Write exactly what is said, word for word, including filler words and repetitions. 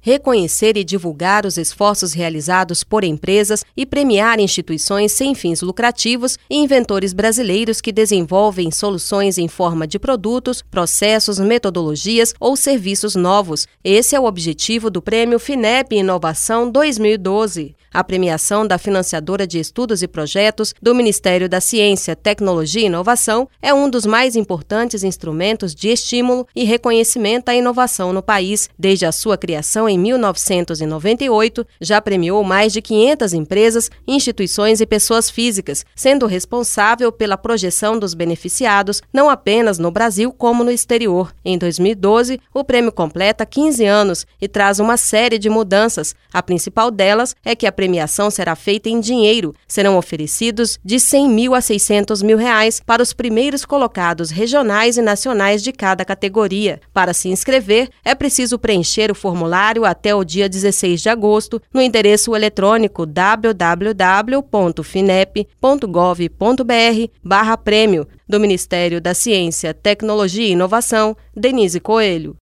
reconhecer e divulgar os esforços realizados por empresas e premiar instituições sem fins lucrativos e inventores brasileiros que desenvolvem soluções em forma de produtos, processos, metodologias ou serviços novos. Esse é o objetivo do Prêmio FINEP Inovação dois mil e doze. A premiação da financiadora de estudos e projetos do Ministério da Ciência, Tecnologia e Inovação é um dos mais importantes instrumentos de estímulo e reconhecimento à inovação no país. Desde a sua criação em mil novecentos e noventa e oito, já premiou mais de quinhentas empresas, instituições e pessoas físicas, sendo responsável pela projeção dos beneficiados não apenas no Brasil como no exterior. Em dois mil e doze, o prêmio completa quinze anos e traz uma série de mudanças. A principal delas é que a premiação será feita em dinheiro. Serão oferecidos de cem mil a seiscentos mil reais para os primeiros colocados regionais e nacionais de cada categoria. Para se inscrever, é preciso preencher o formulário até o dia dezesseis de agosto no endereço eletrônico w w w ponto finep ponto gov ponto br barra prêmio. Do Ministério da Ciência, Tecnologia e Inovação, Denise Coelho.